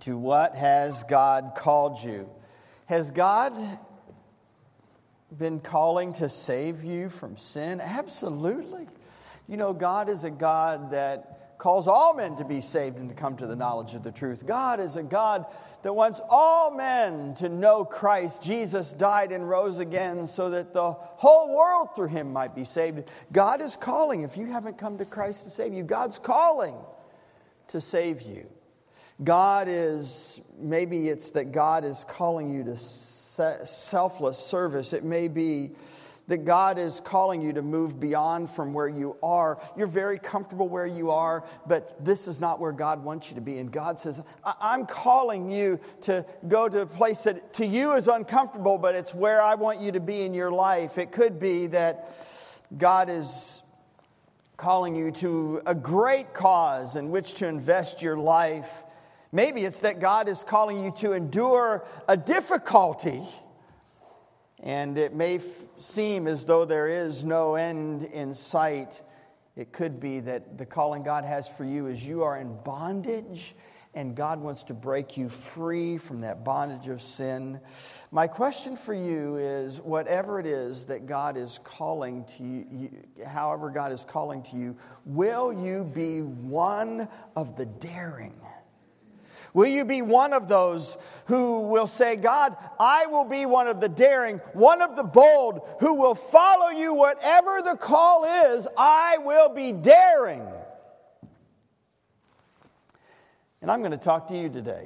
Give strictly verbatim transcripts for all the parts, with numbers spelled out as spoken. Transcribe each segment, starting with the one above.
To what has God called you? Has God been calling to save you from sin? Absolutely. You know, God is a God that calls all men to be saved and to come to the knowledge of the truth. God is a God that wants all men to know Christ. Jesus died and rose again so that the whole world through him might be saved. God is calling. If you haven't come to Christ to save you, God's calling to save you. God is, maybe it's that God is calling you to selfless service. It may be that God is calling you to move beyond from where you are. You're very comfortable where you are, but this is not where God wants you to be. And God says, I'm calling you to go to a place that to you is uncomfortable, but it's where I want you to be in your life. It could be that God is calling you to a great cause in which to invest your life. Maybe it's that God is calling you to endure a difficulty. And it may f- seem as though there is no end in sight. It could be that the calling God has for you is you are in bondage and God wants to break you free from that bondage of sin. My question for you is, whatever it is that God is calling to you, you however God is calling to you, will you be one of the daring? Will you be one of those who will say, God, I will be one of the daring, one of the bold, who will follow you whatever the call is, I will be daring. And I'm going to talk to you today.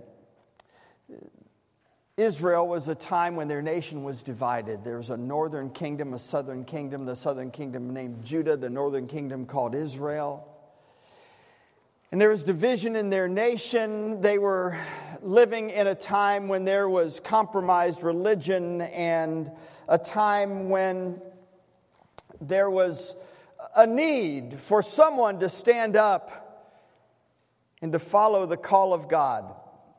Israel was a time when their nation was divided. There was a northern kingdom, a southern kingdom, the southern kingdom named Judah, the northern kingdom called Israel. And there was division in their nation. They were living in a time when there was compromised religion and a time when there was a need for someone to stand up and to follow the call of God.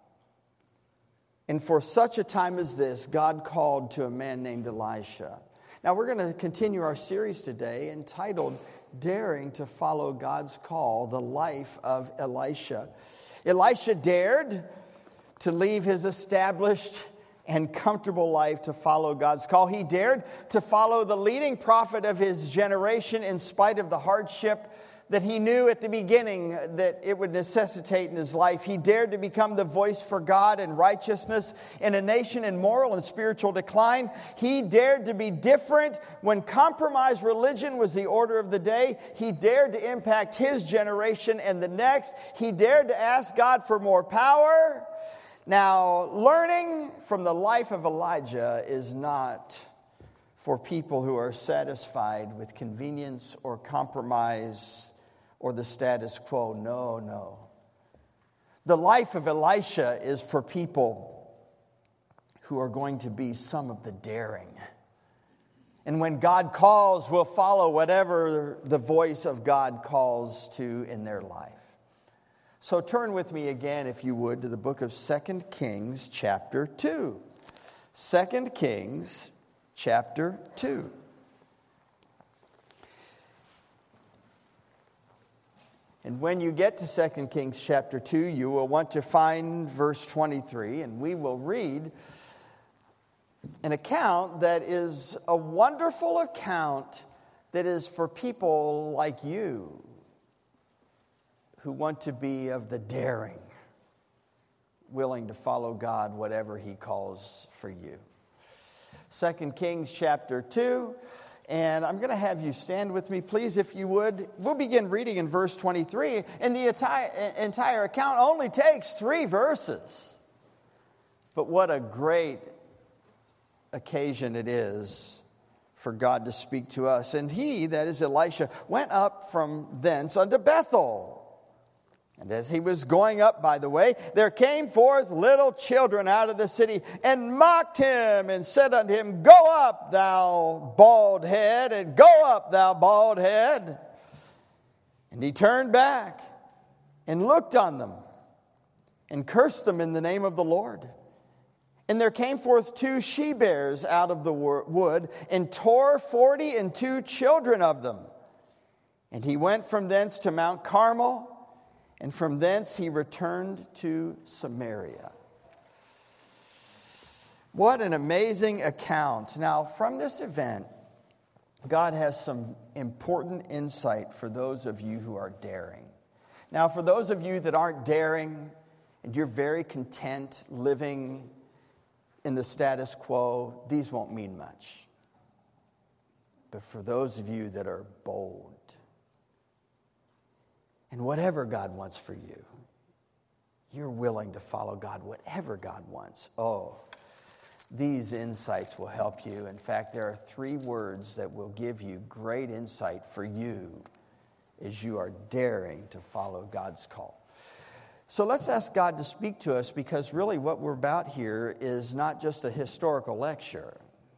And for such a time as this, God called to a man named Elisha. Now we're going to continue our series today entitled Daring to Follow God's Call, the life of Elisha. Elisha dared to leave his established and comfortable life to follow God's call. He dared to follow the leading prophet of his generation in spite of the hardship that he knew at the beginning that it would necessitate in his life. He dared to become the voice for God and righteousness in a nation in moral and spiritual decline. He dared to be different when compromised religion was the order of the day. He dared to impact his generation and the next. He dared to ask God for more power. Now, learning from the life of Elijah is not for people who are satisfied with convenience or compromise or the status quo. No, no. The life of Elisha is for people who are going to be some of the daring. And when God calls, we'll follow whatever the voice of God calls to in their life. So turn with me again, if you would, to the book of Second Kings, chapter two. Second Kings, chapter two. And when you get to Second Kings chapter two, you will want to find verse twenty-three, and we will read an account that is a wonderful account that is for people like you who want to be of the daring, willing to follow God whatever He calls for you. Second Kings chapter two. And I'm going to have you stand with me, please, if you would. We'll begin reading in verse twenty-three. And the entire, entire account only takes three verses. But what a great occasion it is for God to speak to us. And he, that is Elisha, went up from thence unto Bethel. And as he was going up, by the way, there came forth little children out of the city and mocked him and said unto him, Go up, thou bald head, and go up, thou bald head. And he turned back and looked on them and cursed them in the name of the Lord. And there came forth two she-bears out of the wood and tore forty and two children of them. And he went from thence to Mount Carmel. And from thence he returned to Samaria. What an amazing account. Now, from this event, God has some important insight for those of you who are daring. Now, for those of you that aren't daring, and you're very content living in the status quo, these won't mean much. But for those of you that are bold, and whatever God wants for you, you're willing to follow God, whatever God wants. Oh, these insights will help you. In fact, there are three words that will give you great insight for you as you are daring to follow God's call. So let's ask God to speak to us, because really what we're about here is not just a historical lecture.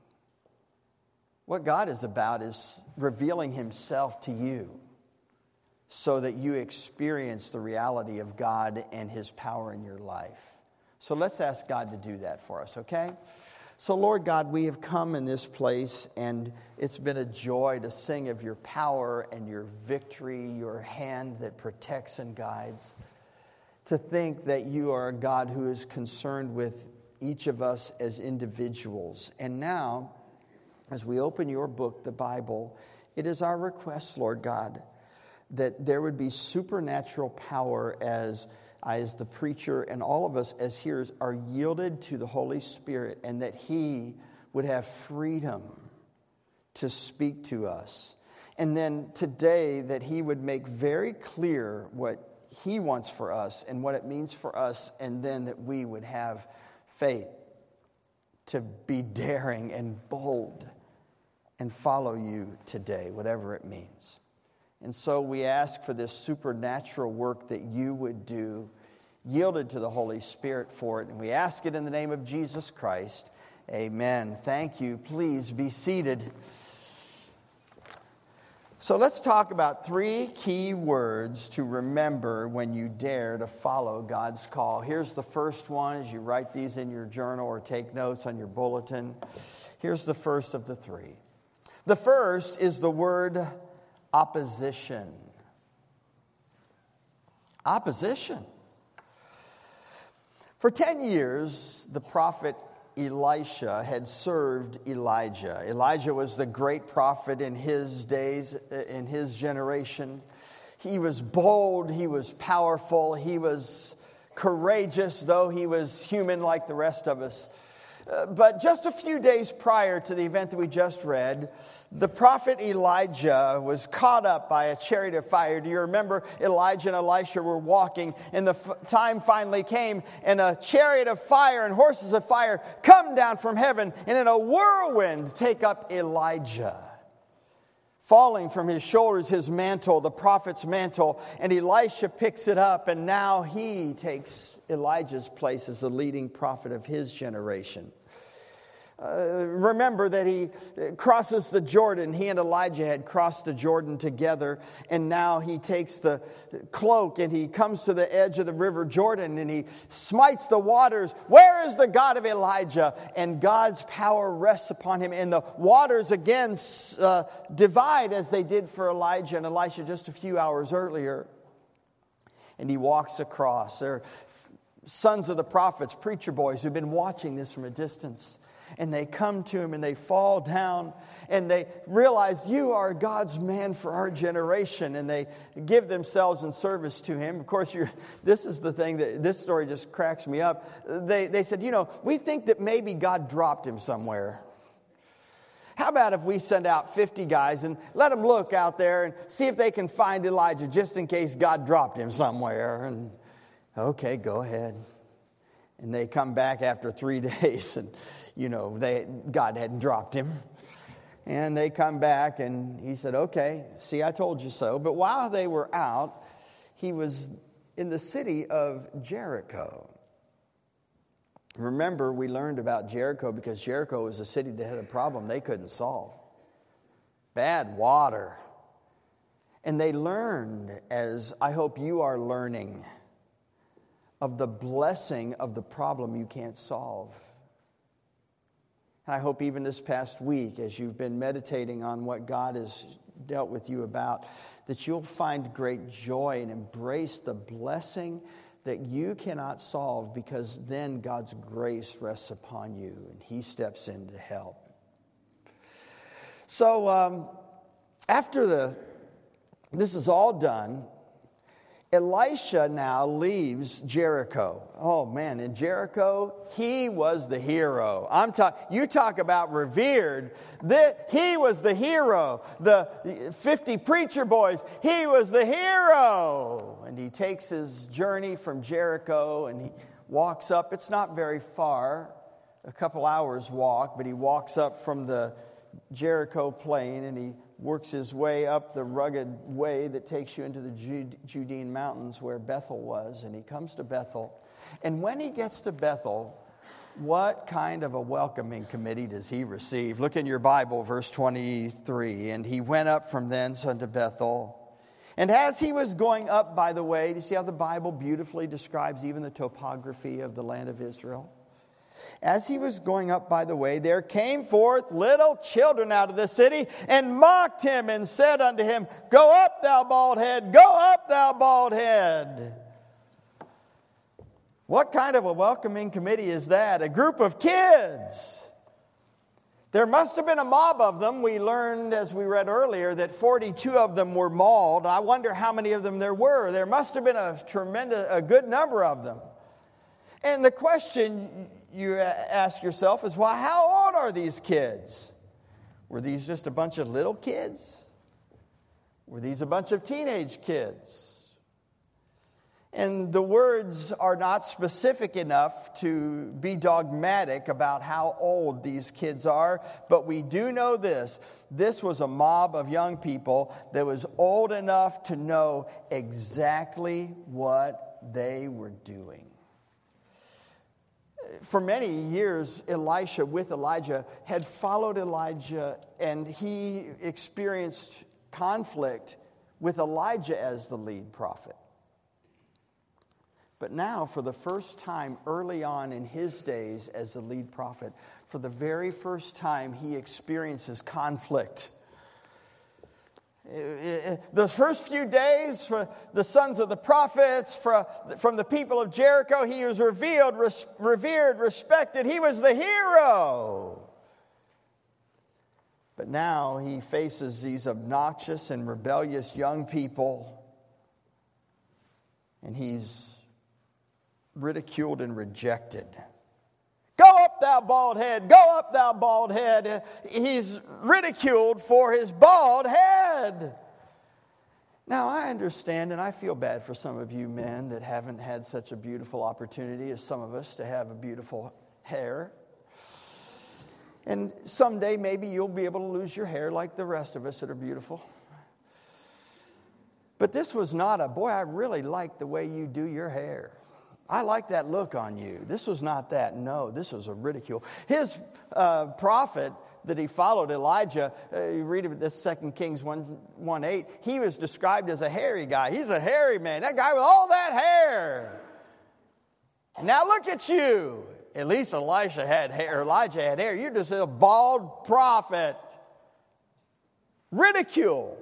What God is about is revealing himself to you so that you experience the reality of God and his power in your life. So let's ask God to do that for us, okay? So Lord God, we have come in this place, and it's been a joy to sing of your power and your victory, your hand that protects and guides. To think that you are a God who is concerned with each of us as individuals. And now, as we open your book, the Bible, it is our request, Lord God, that there would be supernatural power as, as the preacher and all of us as hearers are yielded to the Holy Spirit, and that he would have freedom to speak to us. And then today that he would make very clear what he wants for us and what it means for us, and then that we would have faith to be daring and bold and follow you today, whatever it means. And so we ask for this supernatural work that you would do, yielded to the Holy Spirit for it. And we ask it in the name of Jesus Christ. Amen. Thank you. Please be seated. So let's talk about three key words to remember when you dare to follow God's call. Here's the first one as you write these in your journal or take notes on your bulletin. Here's the first of the three. The first is the word opposition. Opposition. For ten years, the prophet Elisha had served Elijah. Elijah was the great prophet in his days, in his generation. He was bold, he was powerful, he was courageous, though he was human like the rest of us. Uh, but just a few days prior to the event that we just read, the prophet Elijah was caught up by a chariot of fire. Do you remember Elijah and Elisha were walking, and the f- time finally came, and a chariot of fire and horses of fire come down from heaven, and in a whirlwind take up Elijah. Falling from his shoulders, his mantle, the prophet's mantle, and Elisha picks it up, and now he takes Elijah's place as the leading prophet of his generation. Uh, remember that he crosses the Jordan. He and Elijah had crossed the Jordan together, and now he takes the cloak and he comes to the edge of the river Jordan and he smites the waters. Where is the God of Elijah? And God's power rests upon him, and the waters again uh, divide as they did for Elijah and Elisha just a few hours earlier. And he walks across. They're sons of the prophets, preacher boys who've been watching this from a distance. And they come to him and they fall down and they realize, you are God's man for our generation. And they give themselves in service to him. Of course, you're, this is the thing that this story just cracks me up. They, they said, you know, we think that maybe God dropped him somewhere. How about if we send out fifty guys and let them look out there and see if they can find Elijah just in case God dropped him somewhere? And okay, go ahead. And they come back after three days and you know, they God hadn't dropped him. And they come back and he said, okay, see, I told you so. But while they were out, he was in the city of Jericho. Remember, we learned about Jericho because Jericho was a city that had a problem they couldn't solve. Bad water. And they learned, as I hope you are learning, of the blessing of the problem you can't solve. I hope even this past week, as you've been meditating on what God has dealt with you about, that you'll find great joy and embrace the blessing that you cannot solve, because then God's grace rests upon you and He steps in to help. So um, after the this is all done, Elisha now leaves Jericho. Oh man, in Jericho, he was the hero. I'm talking. You talk about revered. The, he was the hero. The fifty preacher boys. He was the hero. And he takes his journey from Jericho and he walks up. It's not very far, a couple hours walk, but he walks up from the Jericho plain and he works his way up the rugged way that takes you into the Judean mountains where Bethel was. And he comes to Bethel. And when he gets to Bethel, what kind of a welcoming committee does he receive? Look in your Bible, verse twenty-three. And he went up from thence unto Bethel. And as he was going up, by the way, do you see how the Bible beautifully describes even the topography of the land of Israel? As he was going up by the way, there came forth little children out of the city and mocked him and said unto him, Go up, thou bald head, go up, thou bald head. What kind of a welcoming committee is that? A group of kids. There must have been a mob of them. We learned, as we read earlier, that forty-two of them were mauled. I wonder how many of them there were. There must have been a tremendous, a good number of them. And the question you ask yourself is, well, how old are these kids? Were these just a bunch of little kids? Were these a bunch of teenage kids? And the words are not specific enough to be dogmatic about how old these kids are, but we do know this. This was a mob of young people that was old enough to know exactly what they were doing. For many years, Elisha with Elijah had followed Elijah, and he experienced conflict with Elijah as the lead prophet. But now, for the first time early on in his days as the lead prophet, for the very first time, he experiences conflict. Those first few days, for the sons of the prophets, from the people of Jericho, he was revealed, revered, respected. He was the hero. But now he faces these obnoxious and rebellious young people, and he's ridiculed and rejected. Go up, thou bald head. Go up, thou bald head. He's ridiculed for his bald head. Now, I understand, and I feel bad for some of you men that haven't had such a beautiful opportunity as some of us to have a beautiful hair. And someday, maybe you'll be able to lose your hair like the rest of us that are beautiful. But this was not a, boy, I really like the way you do your hair. I like that look on you. This was not that. No, this was a ridicule. His uh, prophet that he followed, Elijah, uh, you read about this Second Kings one eight, he was described as a hairy guy. He's a hairy man. That guy with all that hair. Now look at you. At least Elisha had hair. Elijah had hair. You're just a bald prophet. Ridicule.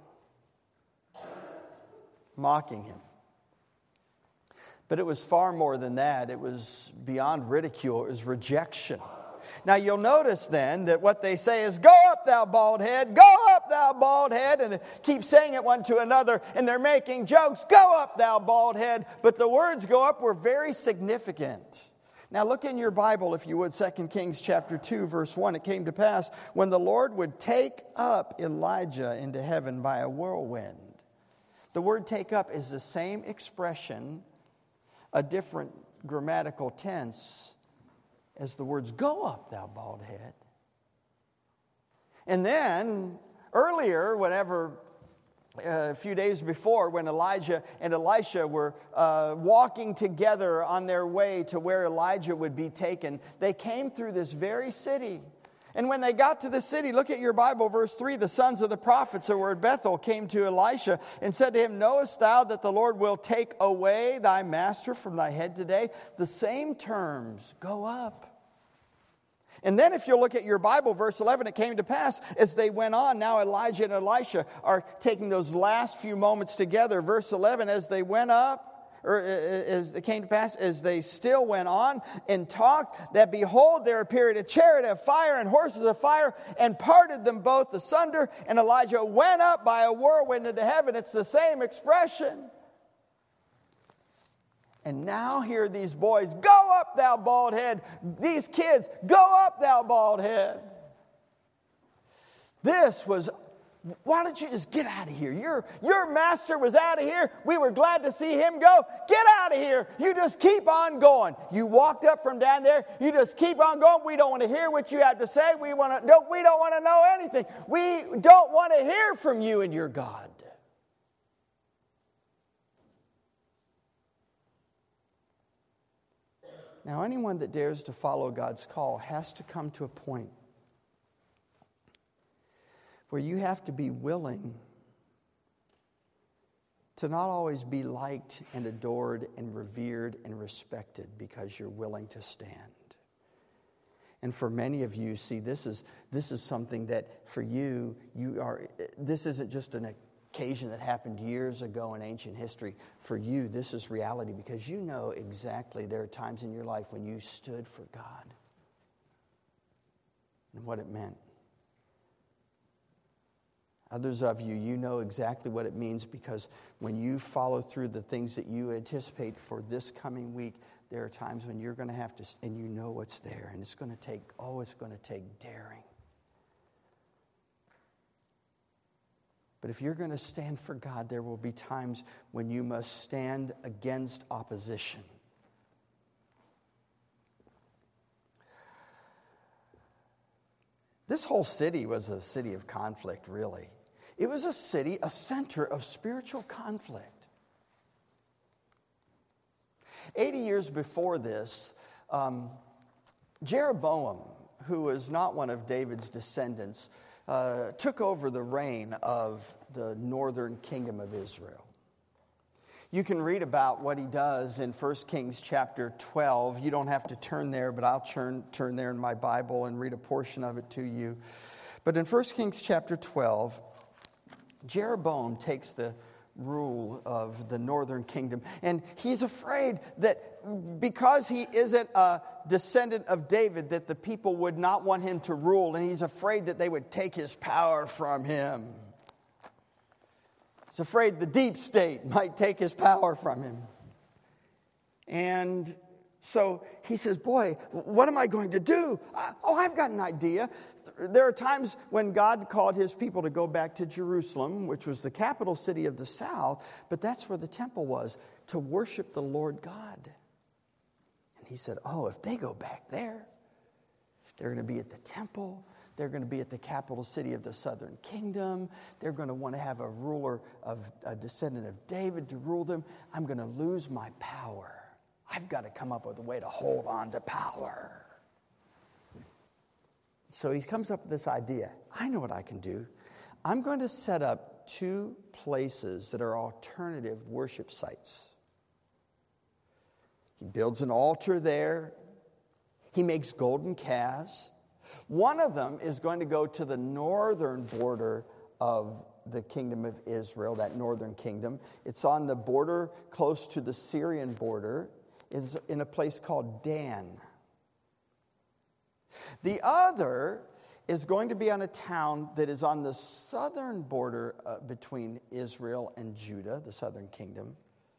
Mocking him. But it was far more than that. It was beyond ridicule. It was rejection. Now you'll notice then that what they say is, go up, thou bald head, go up, thou bald head, and they keep saying it one to another, and they're making jokes, go up, thou bald head. But the words go up were very significant. Now look in your Bible, if you would, Second Kings chapter two, verse one. It came to pass, when the Lord would take up Elijah into heaven by a whirlwind. The word take up is the same expression, a different grammatical tense, as the words, go up, thou bald head. And then, earlier, whenever, uh, a few days before, when Elijah and Elisha were uh, walking together on their way to where Elijah would be taken, they came through this very city. And when they got to the city, look at your Bible, verse three, the sons of the prophets that were at Bethel came to Elisha and said to him, knowest thou that the Lord will take away thy master from thy head today? The same terms, go up. And then if you look at your Bible, verse eleven, it came to pass as they went on. Now Elijah and Elisha are taking those last few moments together. Verse eleven, as they went up, or as it came to pass, as they still went on and talked, that behold, there appeared a chariot of fire and horses of fire, and parted them both asunder. And Elijah went up by a whirlwind into heaven. It's the same expression. And now here these boys, go up, thou bald head. These kids, go up, thou bald head. This was, why don't you just get out of here? Your, your master was out of here. We were glad to see him go. Get out of here. You just keep on going. You walked up from down there. You just keep on going. We don't want to hear what you have to say. We, want to, no, we don't want to know anything. We don't want to hear from you and your God. Now, anyone that dares to follow God's call has to come to a point where you have to be willing to not always be liked and adored and revered and respected because you're willing to stand. And for many of you, see, this is this is something that for you, you are. This isn't just an occasion that happened years ago in ancient history. For you, this is reality because you know exactly there are times in your life when you stood for God and what it meant. Others of you, you know exactly what it means because when you follow through the things that you anticipate for this coming week, there are times when you're going to have to, and you know what's there, and it's going to take, oh, it's going to take daring. But if you're going to stand for God, there will be times when you must stand against opposition. This whole city was a city of conflict, really. It was a city, a center of spiritual conflict. Eighty years before this, um, Jeroboam, who was not one of David's descendants, Uh, took over the reign of the northern kingdom of Israel. You can read about what he does in First Kings chapter twelve. You don't have to turn there, but I'll turn, turn there in my Bible and read a portion of it to you. But in First Kings chapter twelve, Jeroboam takes the rule of the northern kingdom. And he's afraid that because he isn't a descendant of David, that the people would not want him to rule. And he's afraid that they would take his power from him. He's afraid the deep state might take his power from him. And so he says, boy, what am I going to do? Oh, I've got an idea. There are times when God called his people to go back to Jerusalem, which was the capital city of the south, but that's where the temple was, to worship the Lord God. And he said, oh, if they go back there, they're going to be at the temple. They're going to be at the capital city of the southern kingdom. They're going to want to have a ruler, of a descendant of David to rule them. I'm going to lose my power. I've got to come up with a way to hold on to power. So he comes up with this idea. I know what I can do. I'm going to set up two places that are alternative worship sites. He builds an altar there. He makes golden calves. One of them is going to go to the northern border of the kingdom of Israel, that northern kingdom. It's on the border close to the Syrian border. It's in a place called Dan. The other is going to be on a town that is on the southern border uh, between Israel and Judah, the southern kingdom.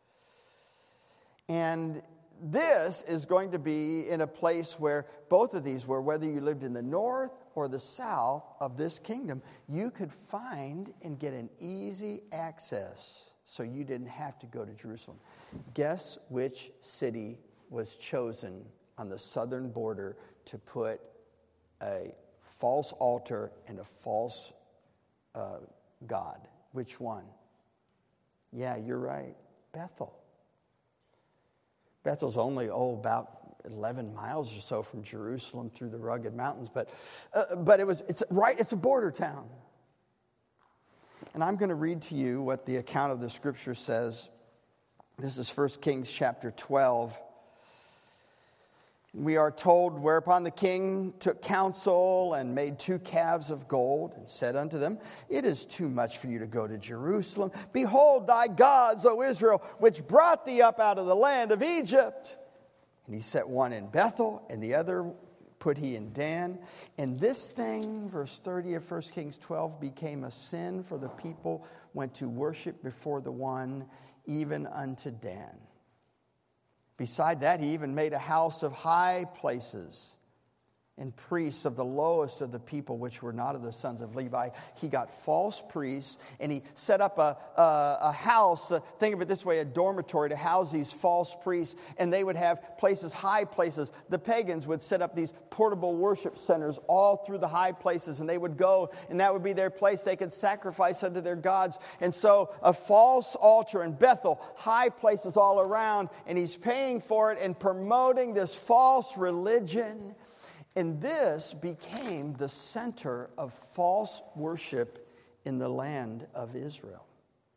And this is going to be in a place where both of these, where whether you lived in the north or the south of this kingdom, you could find and get an easy access so you didn't have to go to Jerusalem. Guess which city was chosen on the southern border to put a false altar and a false uh, god? Which one? Yeah, you're right. Bethel. Bethel's only, oh, about eleven miles or so from Jerusalem through the rugged mountains, but uh, but it was it's right, it's a border town. And I'm going to read to you what the account of the scripture says. This is First Kings chapter twelve. We are told, whereupon the king took counsel and made two calves of gold and said unto them, it is too much for you to go to Jerusalem. Behold thy gods, O Israel, which brought thee up out of the land of Egypt. And he set one in Bethel and the other put he in Dan. And this thing, verse thirty of First Kings twelve, became a sin, for the people went to worship before the one, even unto Dan. Beside that, he even made a house of high places and priests of the lowest of the people, which were not of the sons of Levi. He got false priests, and he set up a, a, a house, uh, think of it this way, a dormitory to house these false priests, and they would have places, high places. The pagans would set up these portable worship centers all through the high places, and they would go, and that would be their place. They could sacrifice unto their gods. And so a false altar in Bethel, high places all around, and he's paying for it and promoting this false religion. And this became the center of false worship in the land of Israel.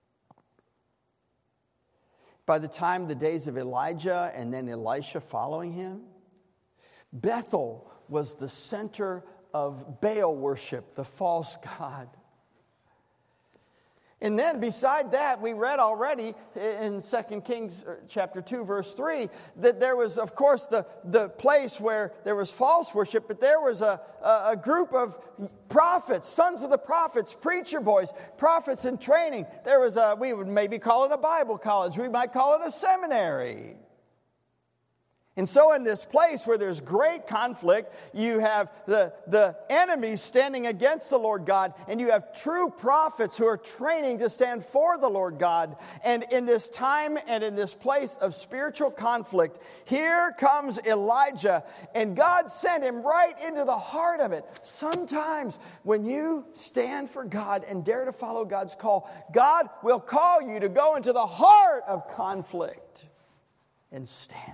By the time the days of Elijah and then Elisha following him, Bethel was the center of Baal worship, the false god. And then beside that, we read already in Second Kings chapter two, verse three, that there was, of course, the, the place where there was false worship, but there was a, a, a group of prophets, sons of the prophets, preacher boys, prophets in training. There was a, we would maybe call it a Bible college. We might call it a seminary. And so in this place where there's great conflict, you have the, the enemies standing against the Lord God, and you have true prophets who are training to stand for the Lord God. And in this time and in this place of spiritual conflict, here comes Elijah, and God sent him right into the heart of it. Sometimes when you stand for God and dare to follow God's call, God will call you to go into the heart of conflict and stand.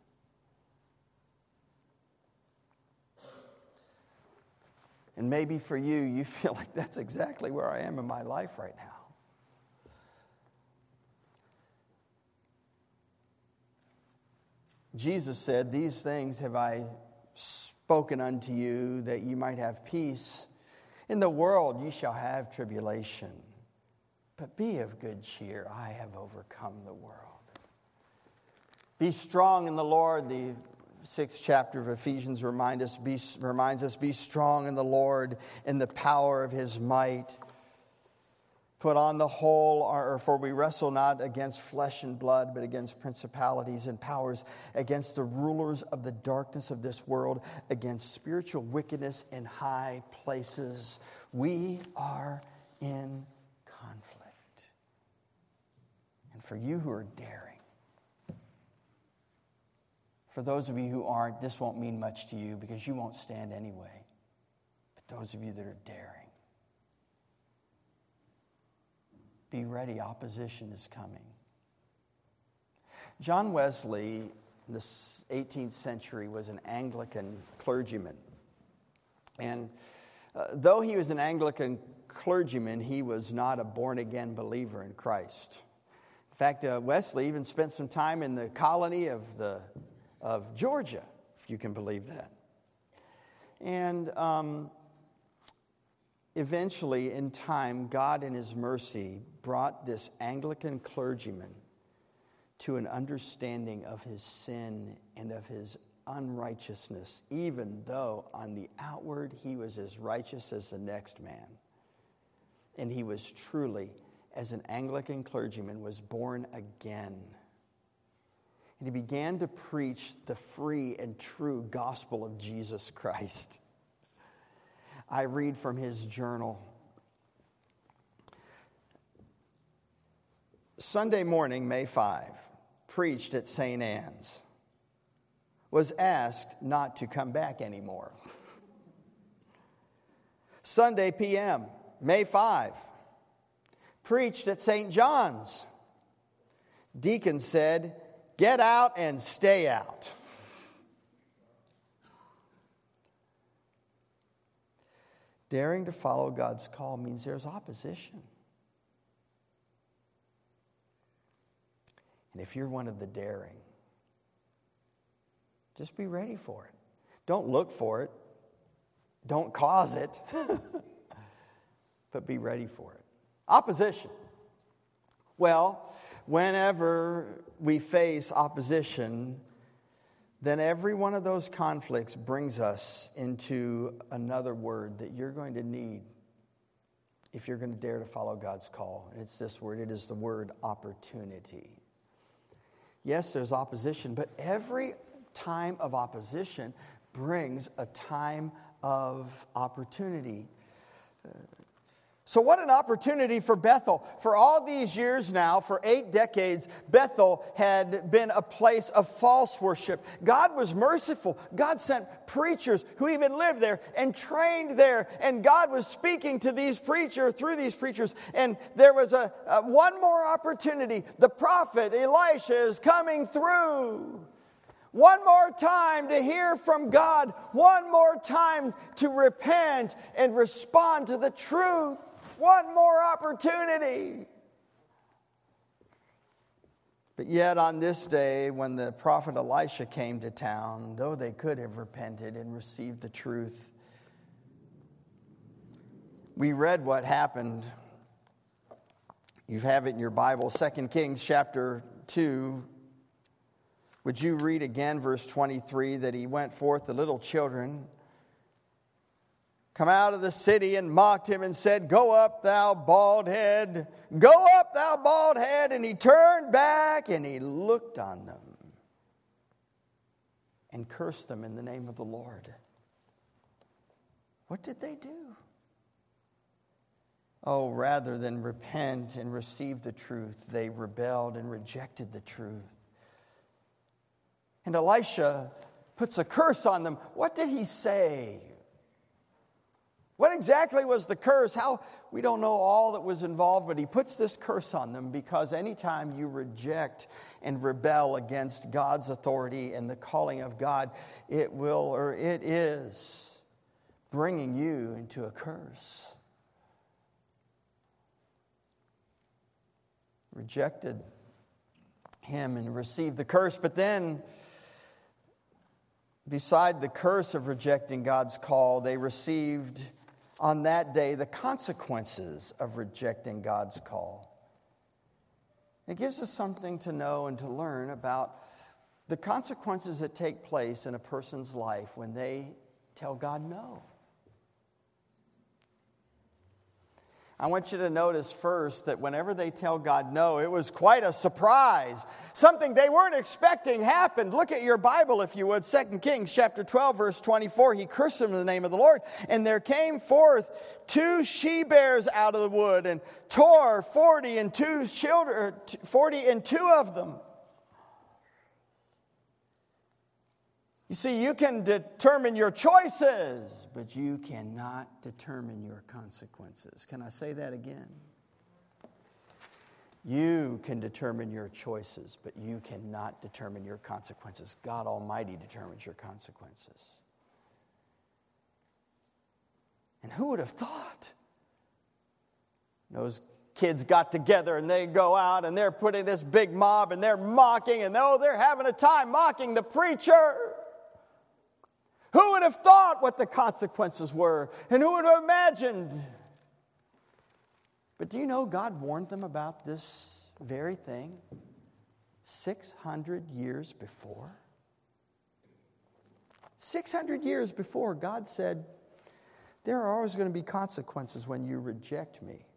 And maybe for you, you feel like that's exactly where I am in my life right now. Jesus said, these things have I spoken unto you, that you might have peace. In the world you shall have tribulation, but be of good cheer. I have overcome the world. Be strong in the Lord. The sixth chapter of Ephesians remind us, be, reminds us, be strong in the Lord in the power of his might. Put on the whole, or for we wrestle not against flesh and blood, but against principalities and powers, against the rulers of the darkness of this world, against spiritual wickedness in high places. We are in conflict. And for you who are daring, for those of you who aren't, this won't mean much to you because you won't stand anyway. But those of you that are daring, be ready. Opposition is coming. John Wesley, in the eighteenth century, was an Anglican clergyman. And uh, though he was an Anglican clergyman, he was not a born-again believer in Christ. In fact, uh, Wesley even spent some time in the colony of the of Georgia, if you can believe that. And um, eventually, in time, God in his mercy brought this Anglican clergyman to an understanding of his sin and of his unrighteousness, even though on the outward he was as righteous as the next man. And he was truly, as an Anglican clergyman, was born again. And he began to preach the free and true gospel of Jesus Christ. I read from his journal. Sunday morning, May fifth, preached at Saint Anne's. Was asked not to come back anymore. Sunday P M, May fifth, preached at Saint John's. Deacon said, get out and stay out. Daring to follow God's call means there's opposition. And if you're one of the daring, Just be ready for it. Don't look for it. Don't cause it. But be ready for it. Opposition. Well, whenever we face opposition, then every one of those conflicts brings us into another word that you're going to need if you're going to dare to follow God's call. And it's this word. It is the word opportunity. Yes, there's opposition, but every time of opposition brings a time of opportunity. Uh, So what an opportunity for Bethel. For all these years now, for eight decades, Bethel had been a place of false worship. God was merciful. God sent preachers who even lived there and trained there. And God was speaking to these preachers, through these preachers. And there was a, a one more opportunity. The prophet Elisha is coming through. One more time to hear from God. One more time to repent and respond to the truth. One more opportunity. But yet on this day, when the prophet Elisha came to town, though they could have repented and received the truth, we read what happened. You have it in your Bible, Second Kings chapter two. Would you read again verse twenty-three, that he went forth, the little children come out of the city and mocked him and said, "Go up, thou bald head. Go up, thou bald head." And he turned back and he looked on them and cursed them in the name of the Lord. What did they do? Oh, rather than repent and receive the truth, they rebelled and rejected the truth. And Elisha puts a curse on them. What did he say? What exactly was the curse? How? We don't know all that was involved, but he puts this curse on them because anytime you reject and rebel against God's authority and the calling of God, it will, or it is, bringing you into a curse. Rejected him and received the curse, but then, beside the curse of rejecting God's call, they received on that day the consequences of rejecting God's call. It gives us something to know and to learn about the consequences that take place in a person's life when they tell God no. I want you to notice first that whenever they tell God no, it was quite a surprise. Something they weren't expecting happened. Look at your Bible, if you would. Second Kings chapter twelve, verse twenty-four. He cursed them in the name of the Lord. And there came forth two she-bears out of the wood and tore forty and two children, forty and two of them. You see, you can determine your choices, but you cannot determine your consequences. Can I say that again? You can determine your choices, but you cannot determine your consequences. God Almighty determines your consequences. And who would have thought? Those kids got together and they go out and they're putting this big mob and they're mocking and oh, they're having a time mocking the preacher. Who would have thought what the consequences were? And who would have imagined? But do you know God warned them about this very thing six hundred years before? six hundred years before, God said, there are always going to be consequences when you reject me.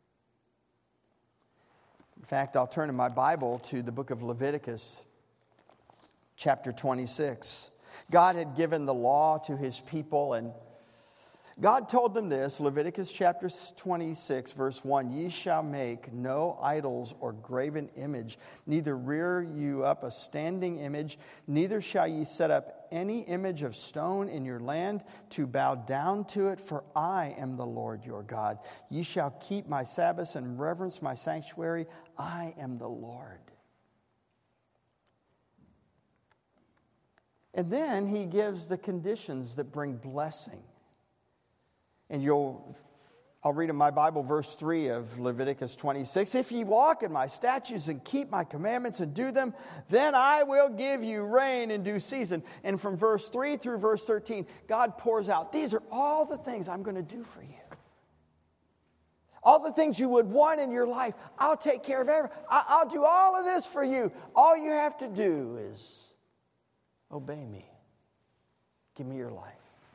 In fact, I'll turn in my Bible to the book of Leviticus, chapter twenty-six. God had given the law to his people, and God told them this, Leviticus chapter twenty-six, verse one, "Ye shall make no idols or graven image, neither rear you up a standing image, neither shall ye set up any image of stone in your land to bow down to it, for I am the Lord your God. Ye shall keep my Sabbaths and reverence my sanctuary. I am the Lord." And then he gives the conditions that bring blessing. And you'll I'll read in my Bible verse three of Leviticus twenty-six. If ye walk in my statutes and keep my commandments and do them, then I will give you rain in due season. And from verse three through verse thirteen, God pours out, these are all the things I'm going to do for you. All the things you would want in your life, I'll take care of everything. I'll do all of this for you. All you have to do is obey me. Give me your life.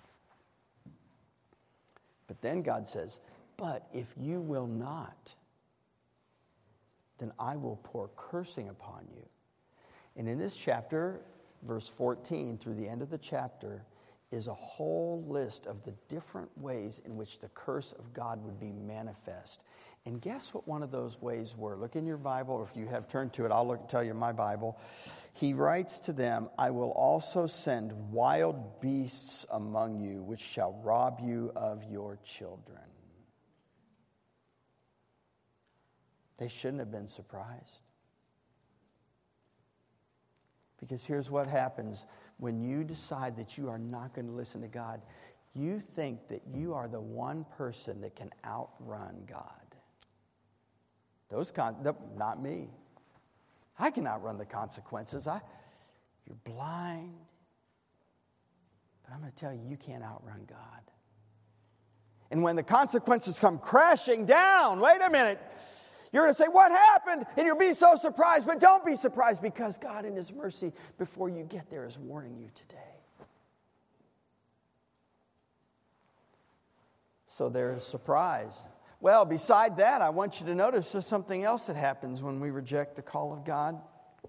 But then God says, but if you will not, then I will pour cursing upon you. And in this chapter, verse fourteen through the end of the chapter, is a whole list of the different ways in which the curse of God would be manifest. And guess what one of those ways were? Look in your Bible, or if you have turned to it, I'll look, tell you my Bible. He writes to them, I will also send wild beasts among you, which shall rob you of your children. They shouldn't have been surprised. Because here's what happens when you decide that you are not going to listen to God. You think that you are the one person that can outrun God. Those con- not me. I can outrun the consequences. I, you're blind. But I'm going to tell you, you can't outrun God. And when the consequences come crashing down, wait a minute, you're going to say, what happened? And you'll be so surprised. But don't be surprised, because God in His mercy, before you get there, is warning you today. So there is surprise. Well, beside that, I want you to notice there's something else that happens when we reject the call of God.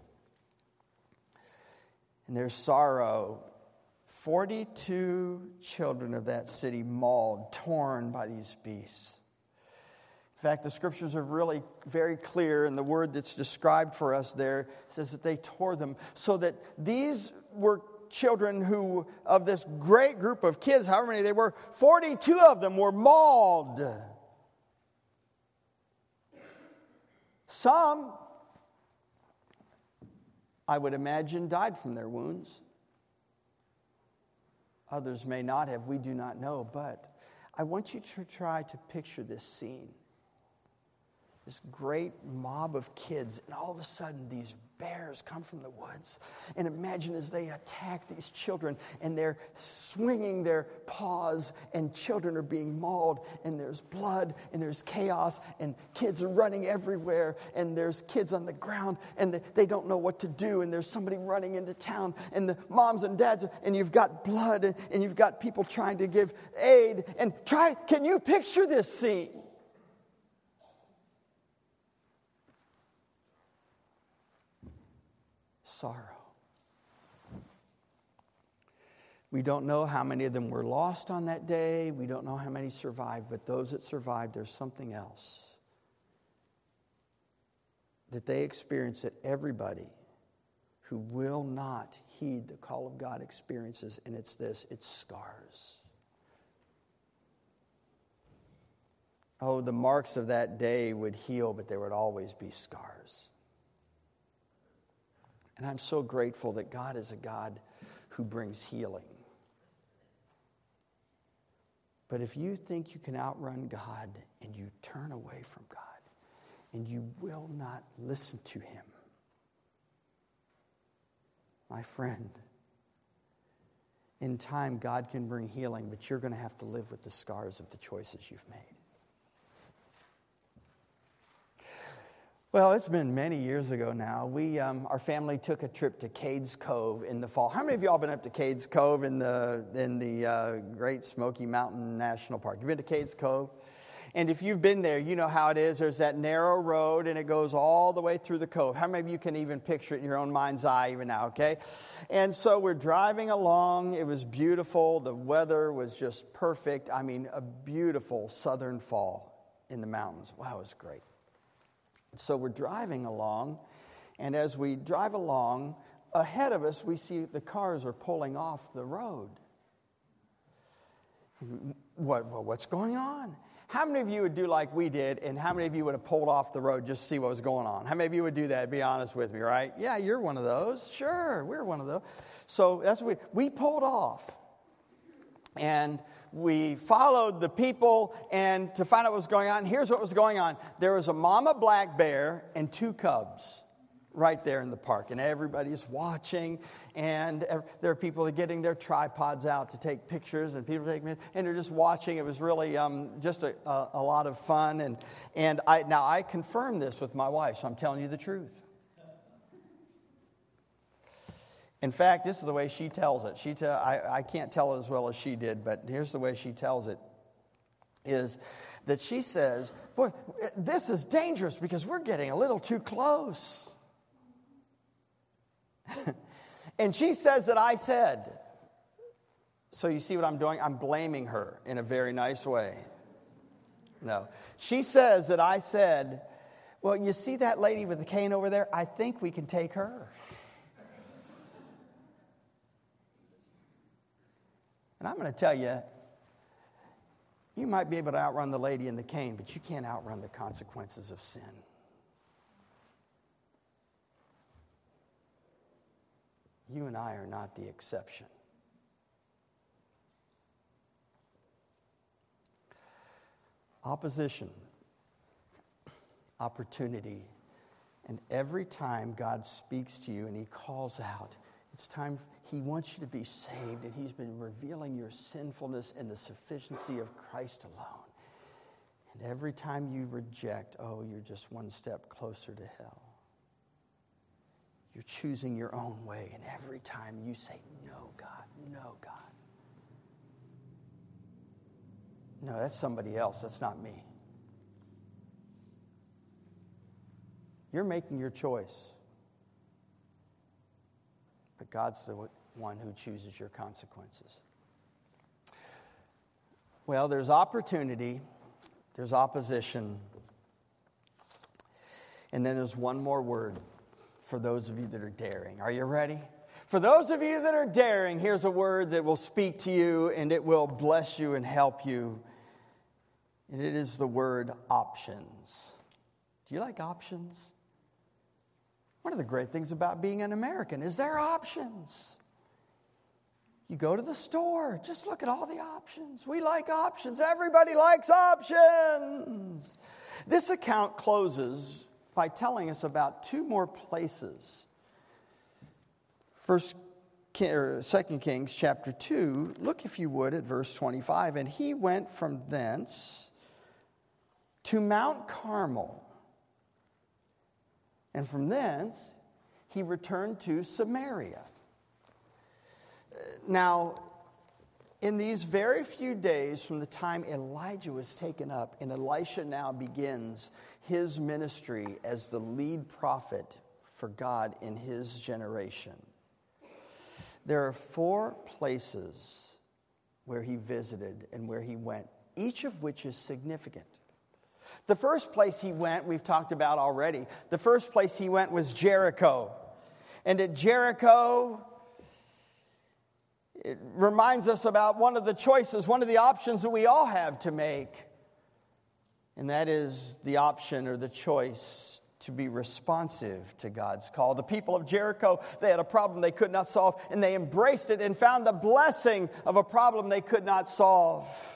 And there's sorrow. forty-two children of that city mauled, torn by these beasts. In fact, the scriptures are really very clear, and the word that's described for us there says that they tore them, so that these were children who, of this great group of kids, however many they were, forty-two of them were mauled. Some, I would imagine, died from their wounds. Others may not have, we do not know, but I want you to try to picture this scene. This great mob of kids, and all of a sudden these bears come from the woods. And imagine as they attack these children, and they're swinging their paws, and children are being mauled, and there's blood, and there's chaos, and kids are running everywhere, and there's kids on the ground, and they don't know what to do, and there's somebody running into town, and the moms and dads, and you've got blood, and, and you've got people trying to give aid, and try, can you picture this scene? Sorrow. We don't know how many of them were lost on that day. We don't know how many survived, but those that survived, there's something else that they experience that everybody who will not heed the call of God experiences, and it's this, it's scars. Oh, the marks of that day would heal, but there would always be scars. And I'm so grateful that God is a God who brings healing. But if you think you can outrun God and you turn away from God and you will not listen to Him, my friend, in time God can bring healing, but you're going to have to live with the scars of the choices you've made. Well, it's been many years ago now. We, um, our family took a trip to Cades Cove in the fall. How many of y'all been up to Cades Cove in the in the uh, Great Smoky Mountain National Park? You been to Cades Cove? And if you've been there, you know how it is. There's that narrow road, and it goes all the way through the cove. How many of you can even picture it in your own mind's eye even now, okay? And so we're driving along. It was beautiful. The weather was just perfect. I mean, a beautiful southern fall in the mountains. Wow, it was great. So we're driving along, and as we drive along, ahead of us, we see the cars are pulling off the road. What, what's going on? How many of you would do like we did, and how many of you would have pulled off the road just to see what was going on? How many of you would do that? Be honest with me, right? Yeah, you're one of those. Sure, we're one of those. So that's what we, we pulled off. And we followed the people and to find out what was going on. Here's what was going on. There was a mama black bear and two cubs right there in the park. And everybody's watching. And there are people getting their tripods out to take pictures. And people taking, and they're just watching. It was really um, just a, a, a lot of fun. And, and I, now I confirmed this with my wife, so I'm telling you the truth. In fact, this is the way she tells it. She tell, I, I can't tell it as well as she did, but here's the way she tells it, is that she says, boy, this is dangerous because we're getting a little too close. And she says that I said. So you see what I'm doing? I'm blaming her in a very nice way. No. She says that I said, well, you see that lady with the cane over there? I think we can take her. And I'm going to tell you, you might be able to outrun the lady in the cane, but you can't outrun the consequences of sin. You and I are not the exception. Opposition, opportunity, and every time God speaks to you and He calls out, it's time, He wants you to be saved, and He's been revealing your sinfulness and the sufficiency of Christ alone. And every time you reject, oh, you're just one step closer to hell. You're choosing your own way, and every time you say, no, God, no, God. No, that's somebody else, that's not me. You're making your choice. But God's the one who chooses your consequences. Well, there's opportunity, there's opposition, and then there's one more word for those of you that are daring. Are you ready? For those of you that are daring, here's a word that will speak to you and it will bless you and help you. And it is the word options. Do you like options? One of the great things about being an American is there are options. You go to the store, just look at all the options. We like options. Everybody likes options. This account closes by telling us about two more places. First, or Second Kings chapter two, look if you would at verse twenty-five. And he went from thence to Mount Carmel. And from thence, he returned to Samaria. Now, in these very few days from the time Elijah was taken up, and Elisha now begins his ministry as the lead prophet for God in his generation, there are four places where he visited and where he went, each of which is significant. The first place he went, we've talked about already. The first place he went was Jericho. And at Jericho, it reminds us about one of the choices, one of the options that we all have to make. And that is the option or the choice to be responsive to God's call. The people of Jericho, they had a problem they could not solve, and they embraced it and found the blessing of a problem they could not solve.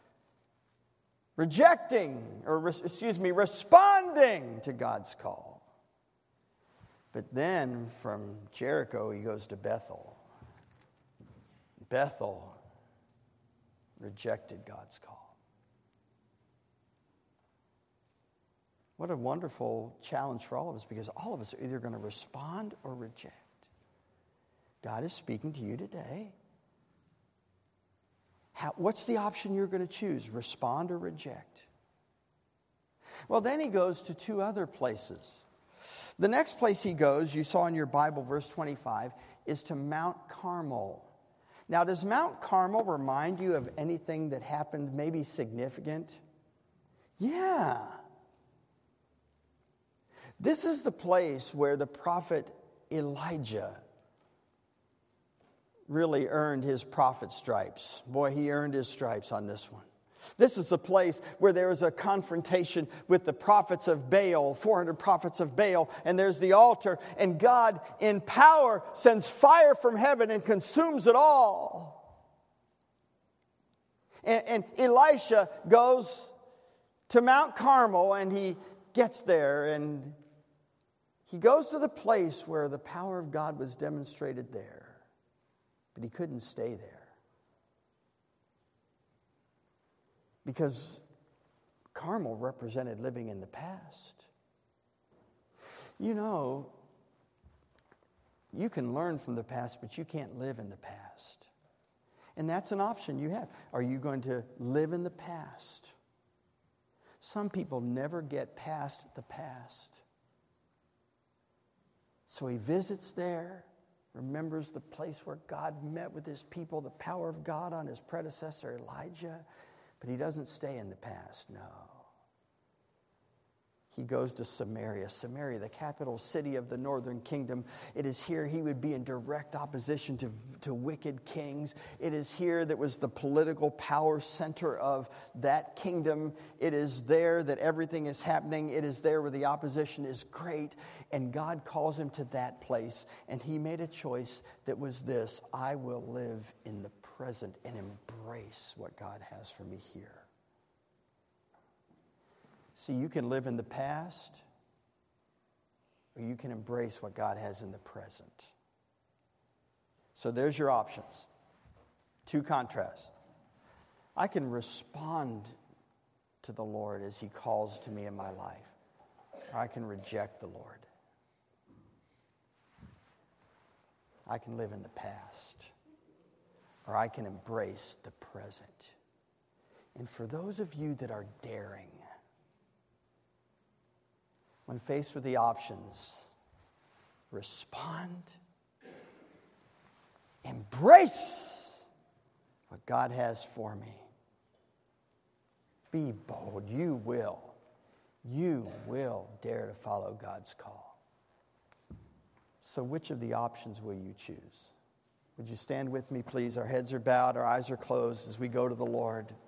Rejecting, or excuse me, responding to God's call. But then from Jericho, he goes to Bethel. Bethel rejected God's call. What a wonderful challenge for all of us, because all of us are either going to respond or reject. God is speaking to you today. How, what's the option you're going to choose? Respond or reject? Well, then he goes to two other places. The next place he goes, you saw in your Bible, verse twenty-five, is to Mount Carmel. Now, does Mount Carmel remind you of anything that happened maybe significant? Yeah. This is the place where the prophet Elijah really earned his prophet stripes. Boy, he earned his stripes on this one. This is the place where there is a confrontation with the prophets of Baal, four hundred prophets of Baal, and there's the altar, and God in power sends fire from heaven and consumes it all. And, and Elisha goes to Mount Carmel, and he gets there, and he goes to the place where the power of God was demonstrated there. But he couldn't stay there. Because Carmel represented living in the past. You know, you can learn from the past, but you can't live in the past. And that's an option you have. Are you going to live in the past? Some people never get past the past. So he visits there, remembers the place where God met with his people, the power of God on his predecessor Elijah, but he doesn't stay in the past, no. He goes to Samaria. Samaria, the capital city of the northern kingdom. It is here he would be in direct opposition to, to wicked kings. It is here that was the political power center of that kingdom. It is there that everything is happening. It is there where the opposition is great. And God calls him to that place. And he made a choice that was this: I will live in the present and embrace what God has for me here. See, you can live in the past, or you can embrace what God has in the present. So there's your options. Two contrasts. I can respond to the Lord as he calls to me in my life, or I can reject the Lord. I can live in the past, or I can embrace the present. And for those of you that are daring, when faced with the options, respond, embrace what God has for me. Be bold. You will. You will dare to follow God's call. So which of the options will you choose? Would you stand with me, please? Our heads are bowed, our eyes are closed as we go to the Lord.